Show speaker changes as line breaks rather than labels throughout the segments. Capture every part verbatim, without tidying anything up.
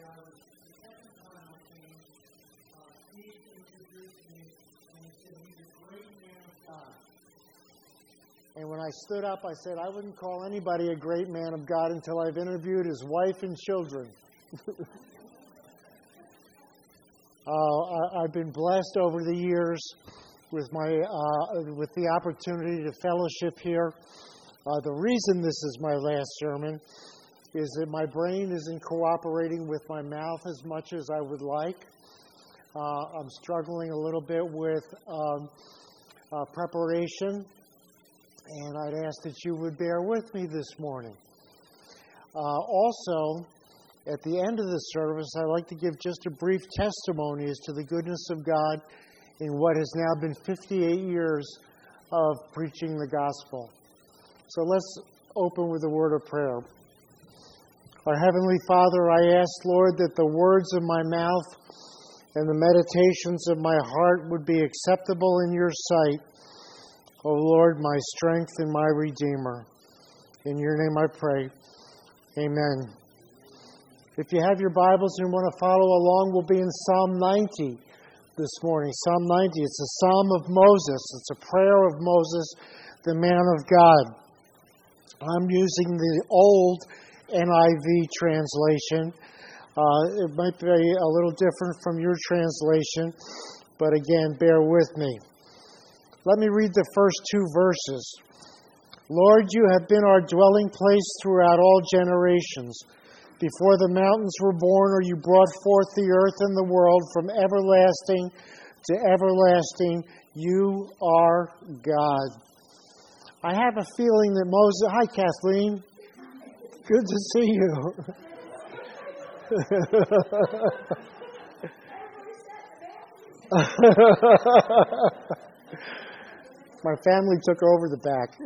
uh, the second time I came, uh, Steve introduced me and he said he's a great man of God. And when I stood up, I said I wouldn't call anybody a great man of God until I've interviewed his wife and children. uh, I, I've been blessed over the years with my uh, with the opportunity to fellowship here. Uh, the reason this is my last sermon is that my brain isn't cooperating with my mouth as much as I would like. Uh, I'm struggling a little bit with um, uh, preparation, and I'd ask that you would bear with me this morning. Uh, also, at the end of the service, I'd like to give just a brief testimony as to the goodness of God in what has now been fifty-eight years of preaching the gospel. So let's open with a word of prayer. Our Heavenly Father, I ask, Lord, that the words of my mouth and the meditations of my heart would be acceptable in your sight, O Lord, my strength and my Redeemer. In your name I pray. Amen. If you have your Bibles and want to follow along, we'll be in Psalm ninety this morning. Psalm ninety, it's a psalm of Moses. It's a prayer of Moses, the man of God. I'm using the old N I V translation. Uh, it might be a little different from your translation, but again, bear with me. Let me read the first two verses. Lord, you have been our dwelling place throughout all generations. Before the mountains were born, or you brought forth the earth and the world, from everlasting to everlasting, you are God. I have a feeling that Moses... Hi, Kathleen. Good to see you. My family took over the back.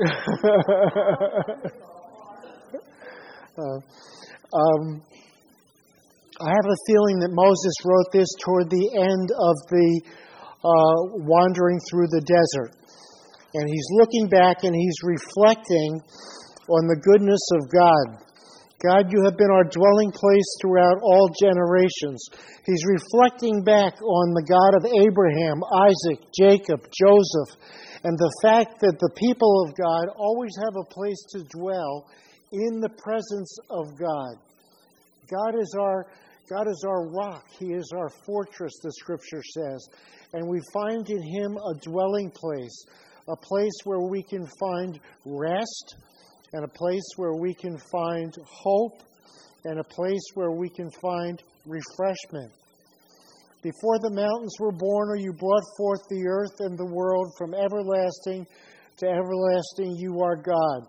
uh, um, I have a feeling that Moses wrote this toward the end of the uh, wandering through the desert. And he's looking back and he's reflecting on the goodness of God. God, you have been our dwelling place throughout all generations. He's reflecting back on the God of Abraham, Isaac, Jacob, Joseph, and the fact that the people of God always have a place to dwell in the presence of God. God is our God is our rock. He is our fortress, the Scripture says. And we find in Him a dwelling place, a place where we can find rest, and a place where we can find hope, and a place where we can find refreshment. Before the mountains were born, or you brought forth the earth and the world, from everlasting to everlasting, you are God.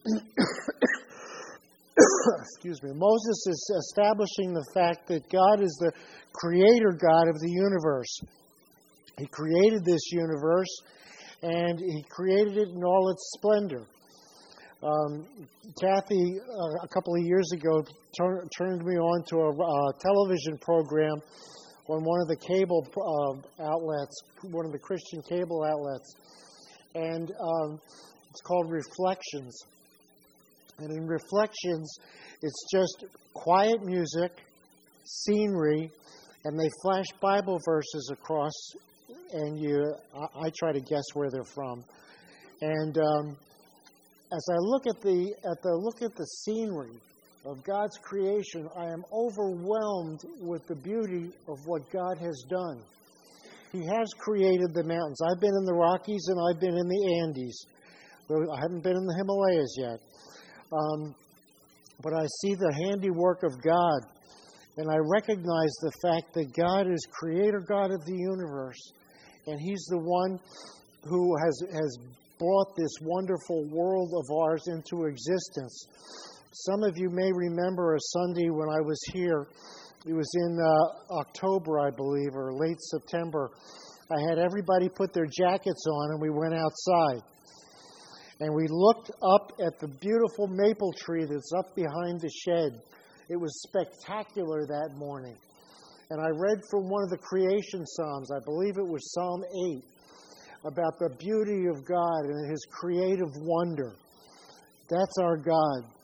Excuse me. Moses is establishing the fact that God is the creator God of the universe. He created this universe, and He created it in all its splendor. Um, Kathy, uh, a couple of years ago, tur- turned me on to a uh, television program on one of the cable uh, outlets, one of the Christian cable outlets, and um, it's called Reflections. And in Reflections, it's just quiet music, scenery, and they flash Bible verses across, and you, I, I try to guess where they're from. And um, as I look at the at the look at the scenery of God's creation, I am overwhelmed with the beauty of what God has done. He has created the mountains. I've been in the Rockies and I've been in the Andes. I haven't been in the Himalayas yet. Um, but I see the handiwork of God, and I recognize the fact that God is creator God of the universe, and He's the one who has has brought this wonderful world of ours into existence. Some of you may remember a Sunday when I was here. It was in uh, October, I believe, or late September. I had everybody put their jackets on, and we went outside. And we looked up at the beautiful maple tree that's up behind the shed. It was spectacular that morning. And I read from one of the creation Psalms, I believe it was Psalm eight, about the beauty of God and His creative wonder. That's our God.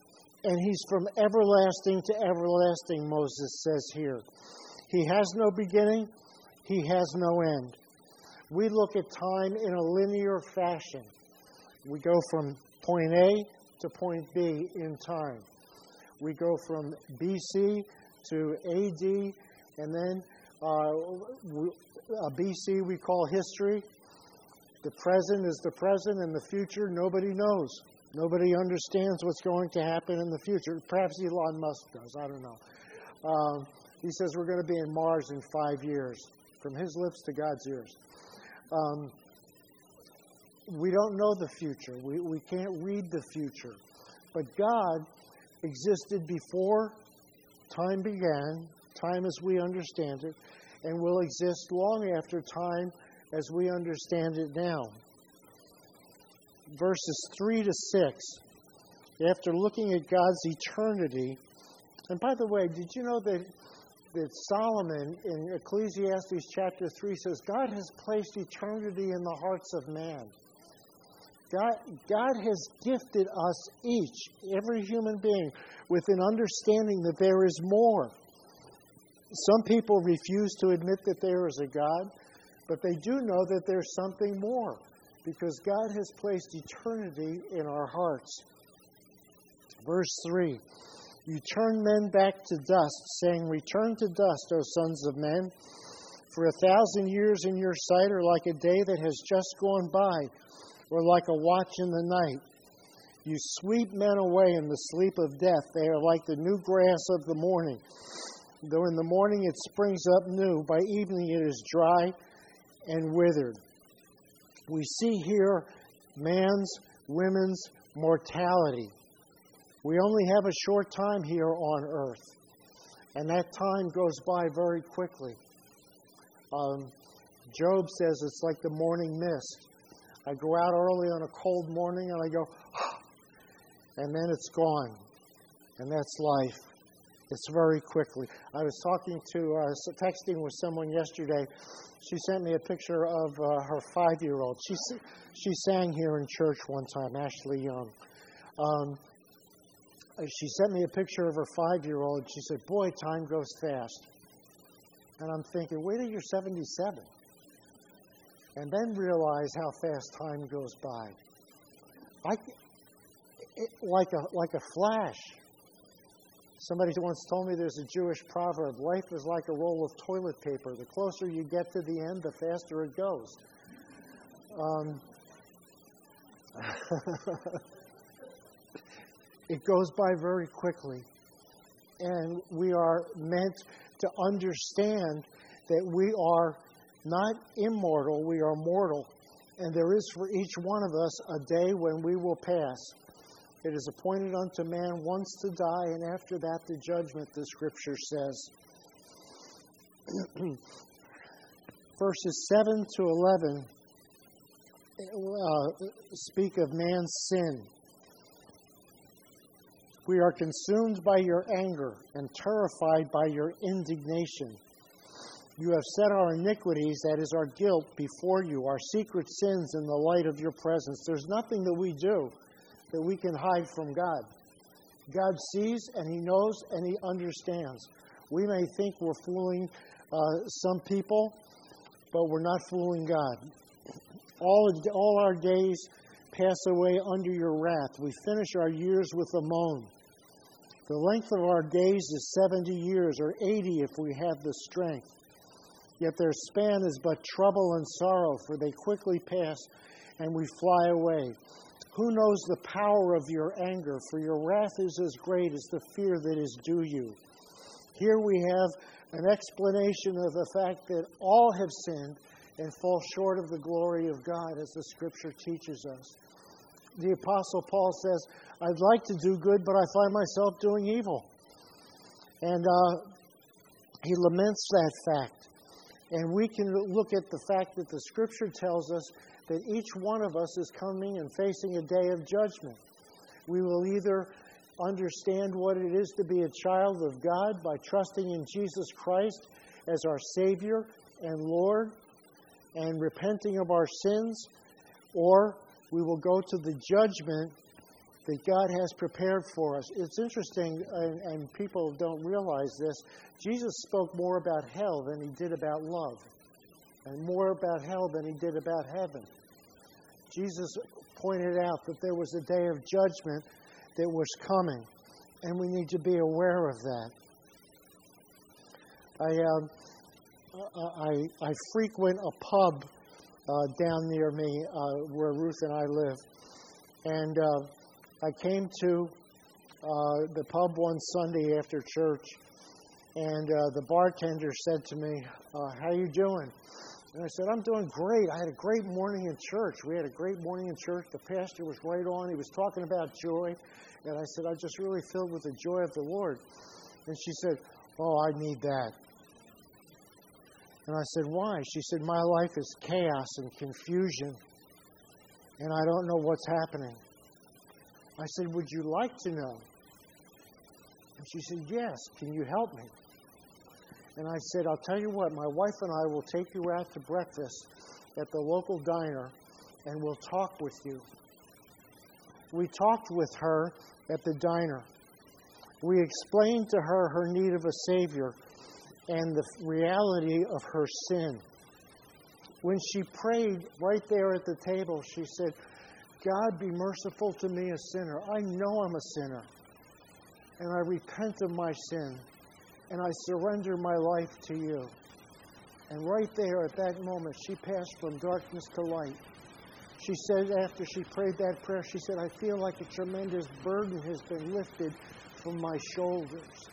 And He's from everlasting to everlasting, Moses says here. He has no beginning. He has no end. We look at time in a linear fashion. We go from point A to point B in time. We go from B C to A D, and then uh, we, uh, B C we call history. The present is the present, and the future nobody knows. Nobody understands what's going to happen in the future. Perhaps Elon Musk does. I don't know. Um, he says we're going to be in Mars in five years. From his lips to God's ears. Um, we don't know the future. We, we can't read the future. But God existed before time began, time as we understand it, and will exist long after time as we understand it now. Verses three to six, after looking at God's eternity, and by the way, did you know that that Solomon in Ecclesiastes chapter three says, God has placed eternity in the hearts of man. God, God has gifted us each, every human being, with an understanding that there is more. Some people refuse to admit that there is a God, but they do know that there's something more, because God has placed eternity in our hearts. Verse three. You turn men back to dust, saying, Return to dust, O sons of men. For a thousand years in your sight are like a day that has just gone by, or like a watch in the night. You sweep men away in the sleep of death. They are like the new grass of the morning. Though in the morning it springs up new, by evening it is dry and withered. We see here man's, women's mortality. We only have a short time here on earth, and that time goes by very quickly. Um, Job says it's like the morning mist. I go out early on a cold morning, and I go, and then it's gone. And that's life. It's very quickly. I was talking to, uh, texting with someone yesterday. She sent me a picture of uh, her five-year-old. She, she sang here in church one time, Ashley Young. Um, She sent me a picture of her five-year-old. She said, boy, time goes fast. And I'm thinking, wait till you're seventy-seven. And then realize how fast time goes by. I, it, like a like a flash. Somebody once told me there's a Jewish proverb, life is like a roll of toilet paper. The closer you get to the end, the faster it goes. Um, It goes by very quickly. And we are meant to understand that we are not immortal, we are mortal. And there is for each one of us a day when we will pass. It is appointed unto man once to die, and after that the judgment, the Scripture says. Verses seven to eleven uh, speak of man's sin. We are consumed by your anger and terrified by your indignation. You have set our iniquities, that is our guilt, before you, our secret sins in the light of your presence. There's nothing that we do that we can hide from God. God sees and He knows and He understands. We may think we're fooling uh, some people, but we're not fooling God. All, of, all our days pass away under your wrath. We finish our years with a moan. The length of our days is seventy years, or eighty if we have the strength. Yet their span is but trouble and sorrow, for they quickly pass and we fly away. Who knows the power of your anger? For your wrath is as great as the fear that is due you. Here we have an explanation of the fact that all have sinned and fall short of the glory of God, as the Scripture teaches us. The Apostle Paul says, I'd like to do good, but I find myself doing evil. And uh, he laments that fact. And we can look at the fact that the Scripture tells us that each one of us is coming and facing a day of judgment. We will either understand what it is to be a child of God by trusting in Jesus Christ as our Savior and Lord and repenting of our sins, or we will go to the judgment that God has prepared for us. It's interesting, and, and people don't realize this, Jesus spoke more about hell than he did about love, and more about hell than he did about heaven. Jesus pointed out that there was a day of judgment that was coming, and we need to be aware of that. I uh, I, I frequent a pub uh, down near me uh, where Ruth and I live, and uh, I came to uh, the pub one Sunday after church, and uh, the bartender said to me, uh, "How you doing?" And I said, "I'm doing great. I had a great morning in church. We had a great morning in church. The pastor was right on. He was talking about joy." And I said, "I'm just really filled with the joy of the Lord." And she said, "Oh, I need that." And I said, "Why?" She said, "My life is chaos and confusion, and I don't know what's happening." I said, "Would you like to know?" And she said, "Yes. Can you help me?" And I said, "I'll tell you what, my wife and I will take you out to breakfast at the local diner, and we'll talk with you." We talked with her at the diner. We explained to her her need of a Savior and the reality of her sin. When she prayed right there at the table, she said, "God, be merciful to me, a sinner. I know I'm a sinner, and I repent of my sin, and I surrender my life to you." And right there at that moment, she passed from darkness to light. She said after she prayed that prayer, she said, "I feel like a tremendous burden has been lifted from my shoulders."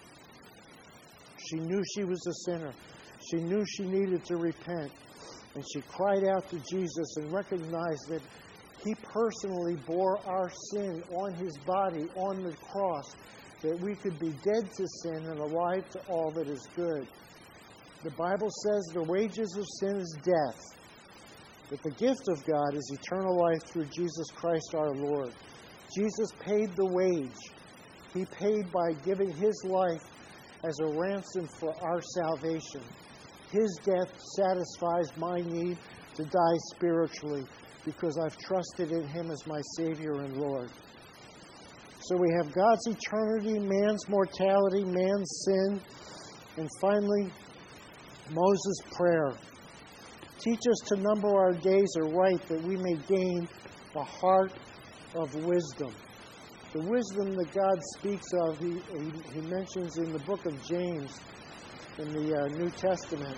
She knew she was a sinner. She knew she needed to repent. And she cried out to Jesus and recognized that he personally bore our sin on his body, on the cross, that we could be dead to sin and alive to all that is good. The Bible says the wages of sin is death, but the gift of God is eternal life through Jesus Christ our Lord. Jesus paid the wage. He paid by giving his life as a ransom for our salvation. His death satisfies my need to die spiritually because I've trusted in him as my Savior and Lord. So we have God's eternity, man's mortality, man's sin, and finally, Moses' prayer. Teach us to number our days aright that we may gain a heart of wisdom. The wisdom that God speaks of, he, he, he mentions in the book of James in the uh, New Testament.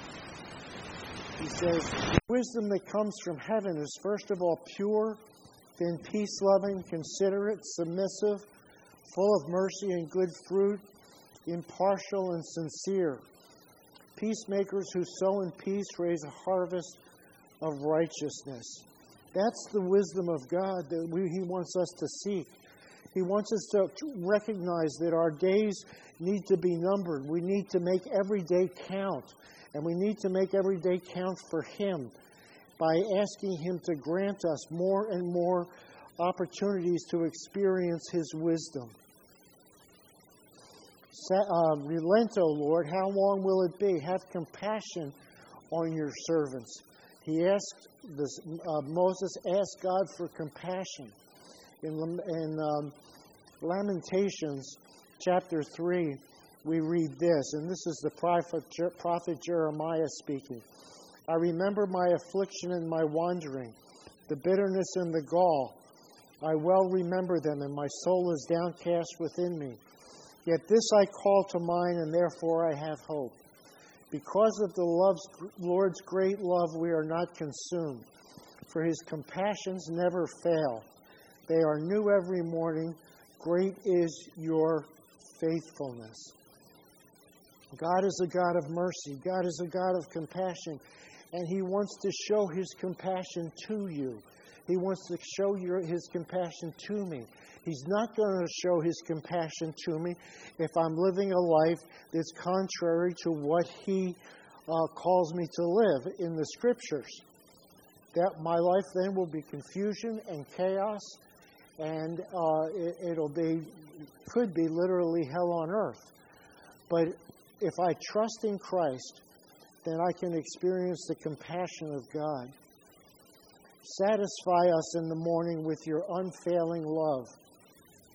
He says, "The wisdom that comes from heaven is first of all pure, then peace-loving, considerate, submissive, full of mercy and good fruit, impartial and sincere. Peacemakers who sow in peace raise a harvest of righteousness." That's the wisdom of God that we, he wants us to seek. He wants us to recognize that our days need to be numbered. We need to make every day count. And we need to make every day count for him by asking him to grant us more and more opportunities to experience his wisdom. Uh, Relent, O Lord, how long will it be? Have compassion on your servants. He asked, this, uh, Moses asked God for compassion. In, in um, Lamentations chapter three, we read this, and this is the prophet, prophet Jeremiah speaking. "I remember my affliction and my wandering, the bitterness and the gall. I well remember them, and my soul is downcast within me. Yet this I call to mind, and therefore I have hope. Because of the love's, Lord's great love, we are not consumed, for his compassions never fail. They are new every morning. Great is your faithfulness." God is a God of mercy. God is a God of compassion. And he wants to show his compassion to you. He wants to show your, his compassion to me. He's not going to show his compassion to me if I'm living a life that's contrary to what he uh, calls me to live in the Scriptures. That my life then will be confusion and chaos, and uh, it, it'll be, could be literally hell on earth. But if I trust in Christ, then I can experience the compassion of God. Satisfy us in the morning with your unfailing love.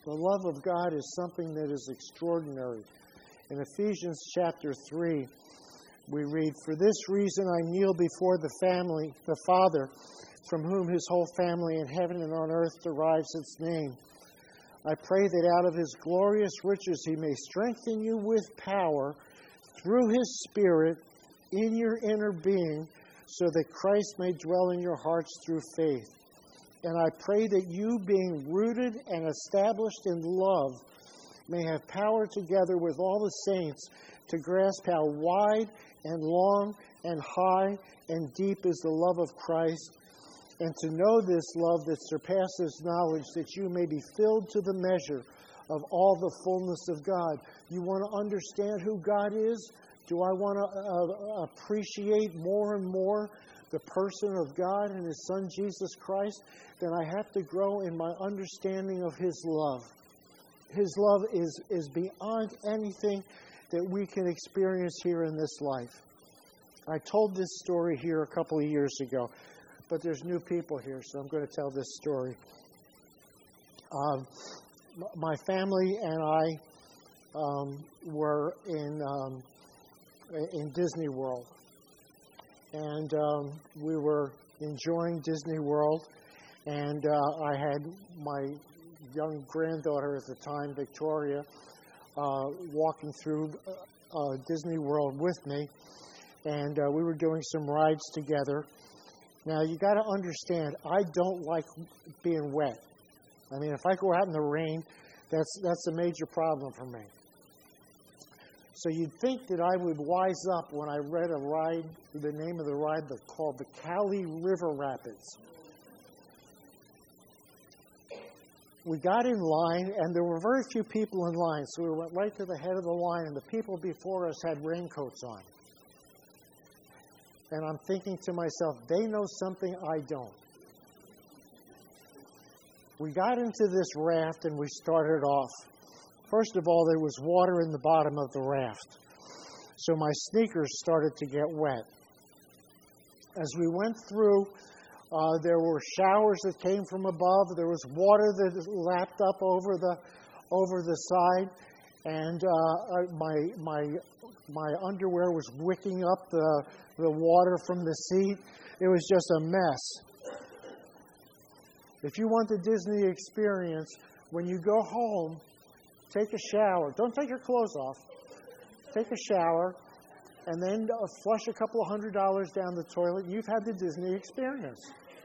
The love of God is something that is extraordinary. In Ephesians chapter three, we read, "For this reason I kneel before the family, the Father, from whom his whole family in heaven and on earth derives its name. I pray that out of his glorious riches he may strengthen you with power through his Spirit in your inner being, so that Christ may dwell in your hearts through faith. And I pray that you, being rooted and established in love, may have power together with all the saints to grasp how wide and long and high and deep is the love of Christ, and to know this love that surpasses knowledge, that you may be filled to the measure of all the fullness of God." You want to understand who God is? Do I want to uh, appreciate more and more the person of God and His Son, Jesus Christ? Then I have to grow in my understanding of His love. His love is, is beyond anything that we can experience here in this life. I told this story here a couple of years ago, but there's new people here, so I'm going to tell this story. Um, my family and I um, were in um, in Disney World, and um, we were enjoying Disney World, and uh, I had my young granddaughter at the time, Victoria, uh, walking through uh, Disney World with me, and uh, we were doing some rides together. Now, you got to understand, I don't like being wet. I mean, if I go out in the rain, that's that's a major problem for me. So you'd think that I would wise up when I read a ride, the name of the ride called the Cali River Rapids. We got in line, and there were very few people in line, so we went right to the head of the line, and the people before us had raincoats on. And I'm thinking to myself, they know something I don't. We got into this raft, and we started off. First of all, there was water in the bottom of the raft, so my sneakers started to get wet. As we went through, uh, there were showers that came from above. There was water that lapped up over the over the side, and uh, my my my underwear was wicking up the the water from the seat. It was just a mess. If you want the Disney experience, when you go home, take a shower. Don't take your clothes off. Take a shower, and then uh, flush a couple of hundred dollars down the toilet. You've had the Disney experience.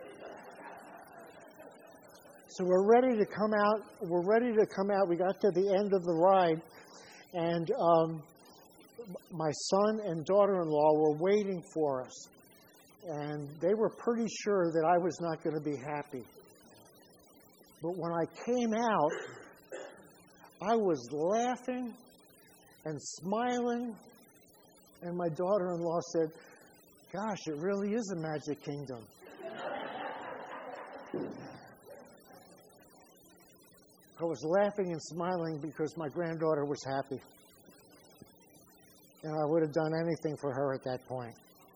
So we're ready to come out. We're ready to come out. We got to the end of the ride, and um, my son and daughter-in-law were waiting for us, and they were pretty sure that I was not going to be happy. But when I came out, I was laughing and smiling, and my daughter-in-law said, "Gosh, it really is a magic kingdom." I was laughing and smiling because my granddaughter was happy. And I would have done anything for her at that point.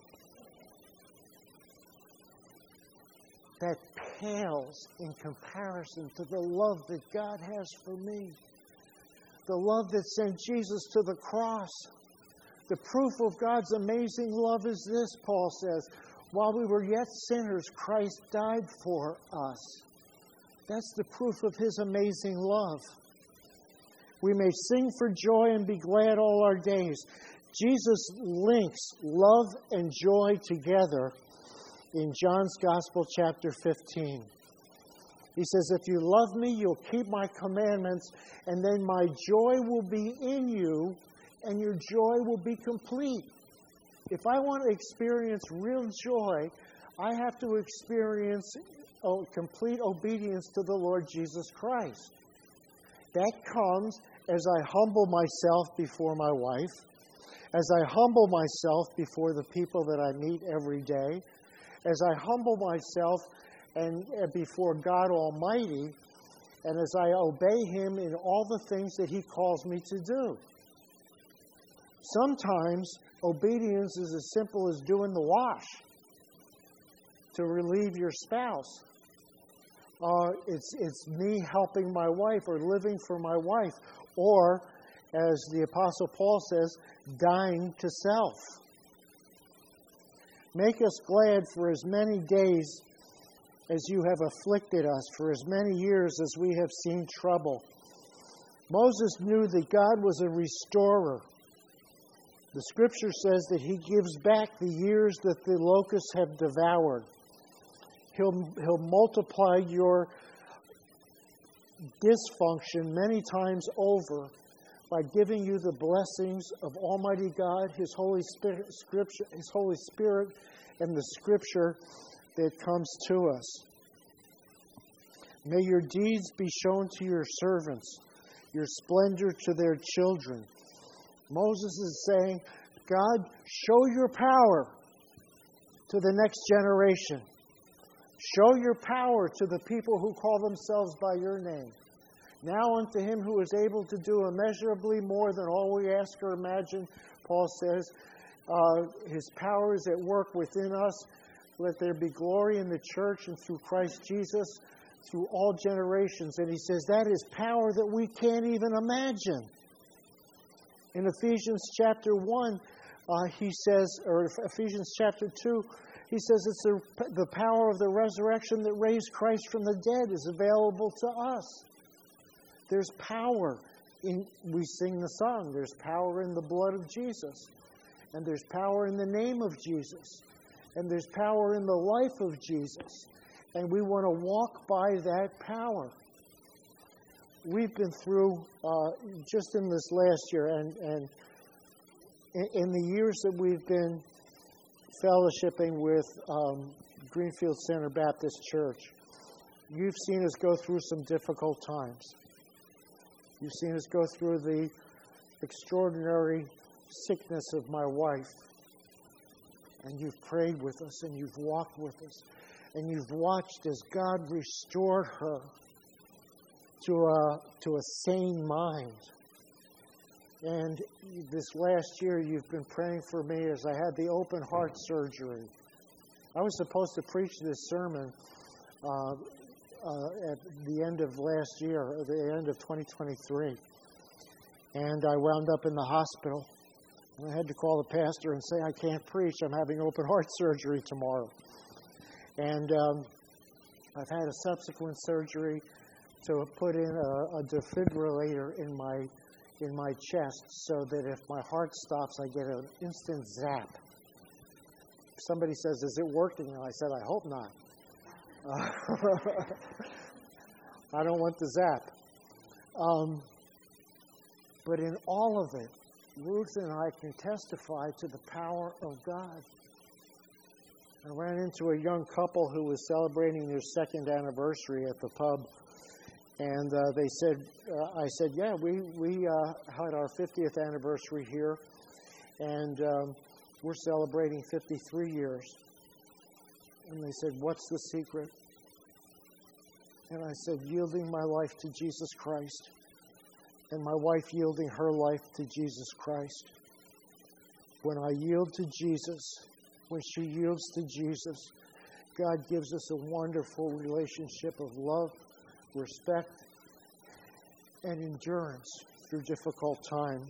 That pales in comparison to the love that God has for me. The love that sent Jesus to the cross. The proof of God's amazing love is this, Paul says, while we were yet sinners, Christ died for us. That's the proof of His amazing love. We may sing for joy and be glad all our days. Jesus links love and joy together in John's Gospel, chapter fifteen. He says, "If you love me, you'll keep my commandments, and then my joy will be in you, and your joy will be complete." If I want to experience real joy, I have to experience oh, complete obedience to the Lord Jesus Christ. That comes as I humble myself before my wife, as I humble myself before the people that I meet every day, as I humble myself and uh, before God Almighty, and as I obey Him in all the things that He calls me to do. Sometimes obedience is as simple as doing the wash to relieve your spouse. uh, it's it's me helping my wife or living for my wife, or, as the Apostle Paul says, dying to self. Make us glad for as many days as you have afflicted us, for as many years as we have seen trouble. Moses knew that God was a restorer. The Scripture says that He gives back the years that the locusts have devoured. He'll, he'll multiply your dysfunction many times over by giving you the blessings of Almighty God, His Holy Spirit, Scripture, His Holy Spirit, and the Scripture that comes to us. May your deeds be shown to your servants, your splendor to their children. Moses is saying, God, show your power to the next generation. Show your power to the people who call themselves by your name. Now unto Him who is able to do immeasurably more than all we ask or imagine, Paul says, uh, His power is at work within us. Let there be glory in the church and through Christ Jesus, through all generations. And he says that is power that we can't even imagine. In Ephesians chapter one, uh, he says, or Ephesians chapter two, he says it's the, the power of the resurrection that raised Christ from the dead is available to us. There's power in, we sing the song, there's power in the blood of Jesus. And there's power in the name of Jesus. And there's power in the life of Jesus. And we want to walk by that power. We've been through, uh, just in this last year, and, and in, in the years that we've been fellowshipping with um, Greenfield Center Baptist Church, you've seen us go through some difficult times. You've seen us go through the extraordinary sickness of my wife. And you've prayed with us, and you've walked with us. And you've watched as God restored her to a, to a sane mind. And this last year, you've been praying for me as I had the open heart surgery. I was supposed to preach this sermon uh, uh, at the end of last year, at the end of twenty twenty-three. And I wound up in the hospital. And I had to call the pastor and say, I can't preach. I'm having open heart surgery tomorrow. And um, I've had a subsequent surgery to put in a, a defibrillator in my in my chest so that if my heart stops, I get an instant zap. Somebody says, is it working? And I said, I hope not. Uh, I don't want the zap. Um, but in all of it, Ruth and I can testify to the power of God. I ran into a young couple who was celebrating their second anniversary at the pub. And uh, they said, uh, I said, yeah, we, we uh, had our fiftieth anniversary here. And um, we're celebrating fifty-three years. And they said, what's the secret? And I said, yielding my life to Jesus Christ. And my wife yielding her life to Jesus Christ. When I yield to Jesus, when she yields to Jesus, God gives us a wonderful relationship of love, respect, and endurance through difficult times.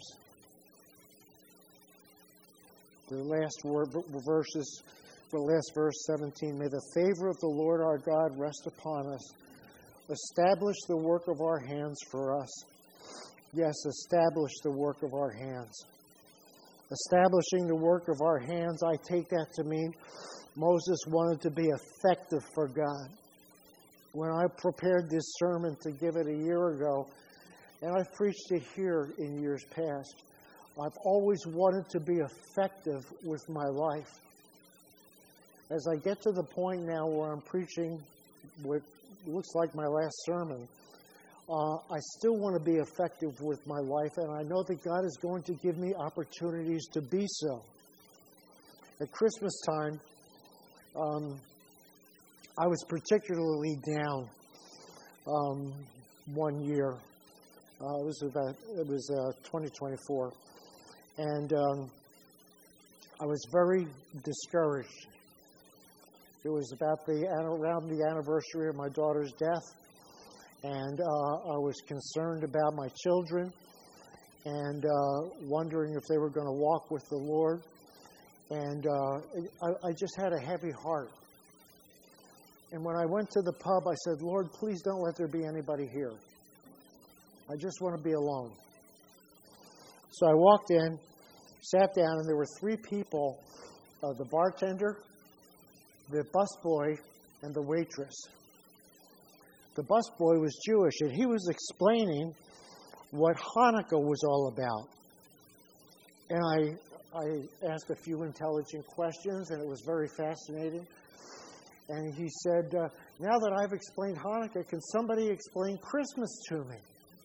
The last word, verses, the last verse seventeen, may the favor of the Lord our God rest upon us. Establish the work of our hands for us. Yes, establish the work of our hands. Establishing the work of our hands, I take that to mean Moses wanted to be effective for God. When I prepared this sermon to give it a year ago, and I've preached it here in years past, I've always wanted to be effective with my life. As I get to the point now where I'm preaching what looks like my last sermon, Uh, I still want to be effective with my life, and I know that God is going to give me opportunities to be so. At Christmas time, um, I was particularly down um, one year. Uh, it was about it was uh, twenty twenty-four, and um, I was very discouraged It was about the around the anniversary of my daughter's death, and uh, I was concerned about my children and uh, wondering if they were going to walk with the Lord. And uh, I, I just had a heavy heart. And when I went to the pub, I said, Lord, please don't let there be anybody here. I just want to be alone. So I walked in, sat down, and there were three people, uh, the bartender, the busboy, and the waitress. The busboy was Jewish, and he was explaining what Hanukkah was all about. And I, I asked a few intelligent questions, and it was very fascinating. And he said, uh, now that I've explained Hanukkah, can somebody explain Christmas to me?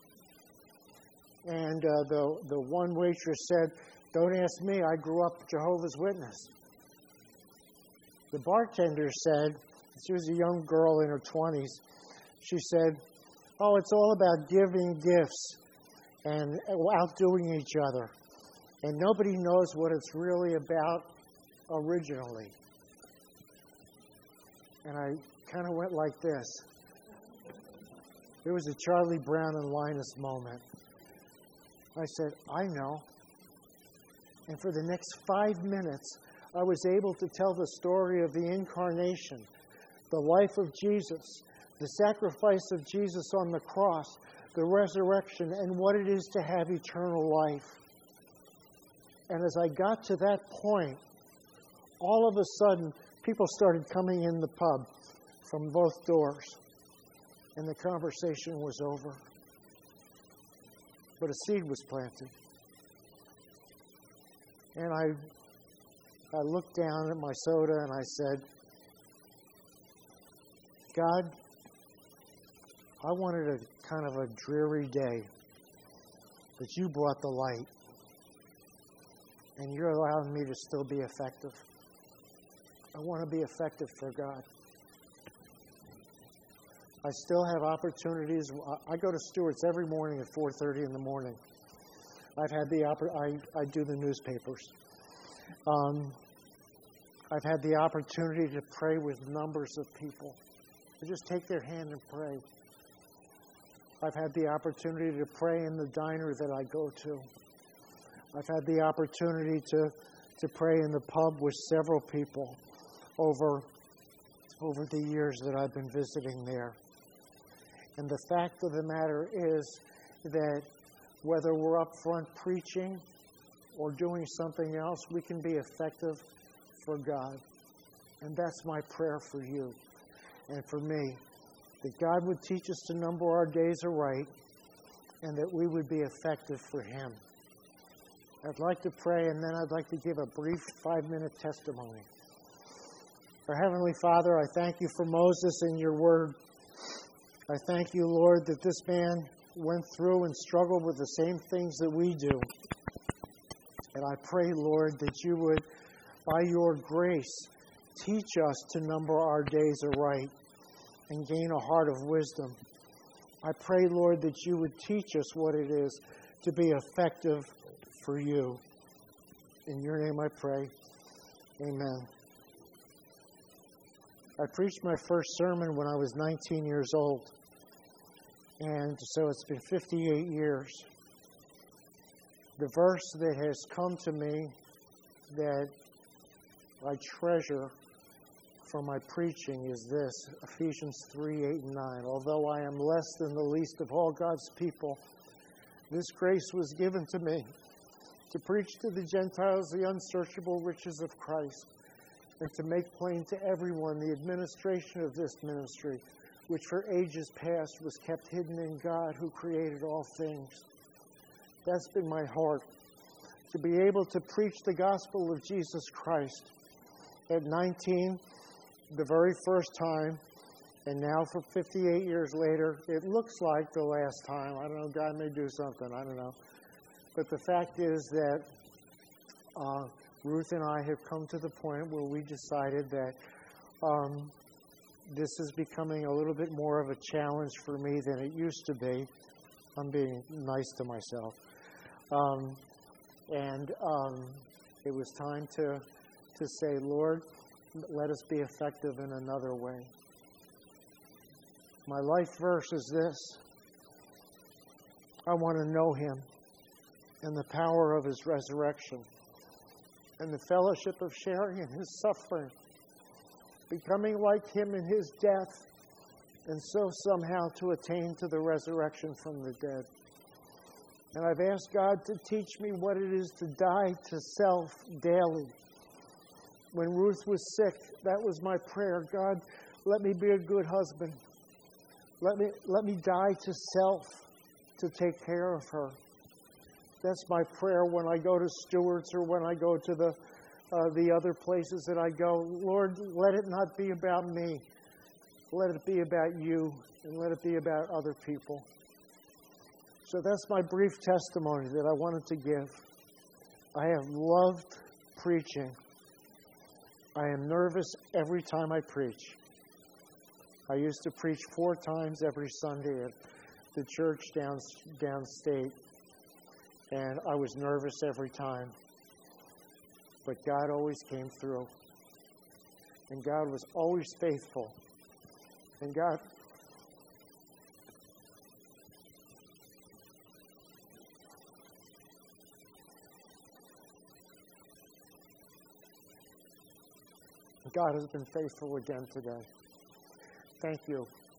And uh, the, the one waitress said, don't ask me, I grew up Jehovah's Witness. The bartender said, she was a young girl in her twenties, she said, oh, it's all about giving gifts and outdoing each other. And nobody knows what it's really about originally. And I kind of went like this. It was a Charlie Brown and Linus moment. I said, I know. And for the next five minutes, I was able to tell the story of the incarnation, the life of Jesus, the sacrifice of Jesus on the cross, the resurrection, and what it is to have eternal life. And as I got to that point, all of a sudden, people started coming in the pub from both doors, and the conversation was over. But a seed was planted. And I, I looked down at my soda and I said, God, I wanted a kind of a dreary day, but you brought the light. And you're allowing me to still be effective. I want to be effective for God. I still have opportunities. I go to Stewart's every morning at four thirty in the morning. I've had the oppor- I, I do the newspapers. Um, I've had the opportunity to pray with numbers of people. I just take their hand and pray. I've had the opportunity to pray in the diner that I go to. I've had the opportunity to, to pray in the pub with several people over, over the years that I've been visiting there. And the fact of the matter is that whether we're up front preaching or doing something else, we can be effective for God. And that's my prayer for you and for me, that God would teach us to number our days aright and that we would be effective for Him. I'd like to pray, and then I'd like to give a brief five-minute testimony. Our Heavenly Father, I thank you for Moses and your word. I thank you, Lord, that this man went through and struggled with the same things that we do. And I pray, Lord, that you would, by your grace, teach us to number our days aright and gain a heart of wisdom. I pray, Lord, that you would teach us what it is to be effective for you. In your name I pray. Amen. I preached my first sermon when I was nineteen years old. And so it's been fifty-eight years. The verse that has come to me that I treasure for my preaching is this, Ephesians three, eight, and nine. Although I am less than the least of all God's people, this grace was given to me to preach to the Gentiles the unsearchable riches of Christ, and to make plain to everyone the administration of this ministry, which for ages past was kept hidden in God who created all things. That's been my heart, to be able to preach the gospel of Jesus Christ. At nineteen, the very first time, and now for fifty-eight years later, it looks like the last time. I don't know, God may do something, I don't know. But the fact is that uh, Ruth and I have come to the point where we decided that um, this is becoming a little bit more of a challenge for me than it used to be. I'm being nice to myself. Um, and um, it was time to to say, Lord, let us be effective in another way. My life verse is this. I want to know Him and the power of His resurrection and the fellowship of sharing in His suffering, becoming like Him in His death, and so somehow to attain to the resurrection from the dead. And I've asked God to teach me what it is to die to self daily. When Ruth was sick, that was my prayer. God, let me be a good husband. Let me, let me die to self to take care of her. That's my prayer when I go to Stewart's or when I go to the uh, the other places that I go. Lord, let it not be about me. Let it be about you, and let it be about other people. So that's my brief testimony that I wanted to give. I have loved preaching. I am nervous every time I preach. I used to preach four times every Sunday at the church down downstate, and I was nervous every time. But God always came through. And God was always faithful. And God God has been faithful again today. Thank you.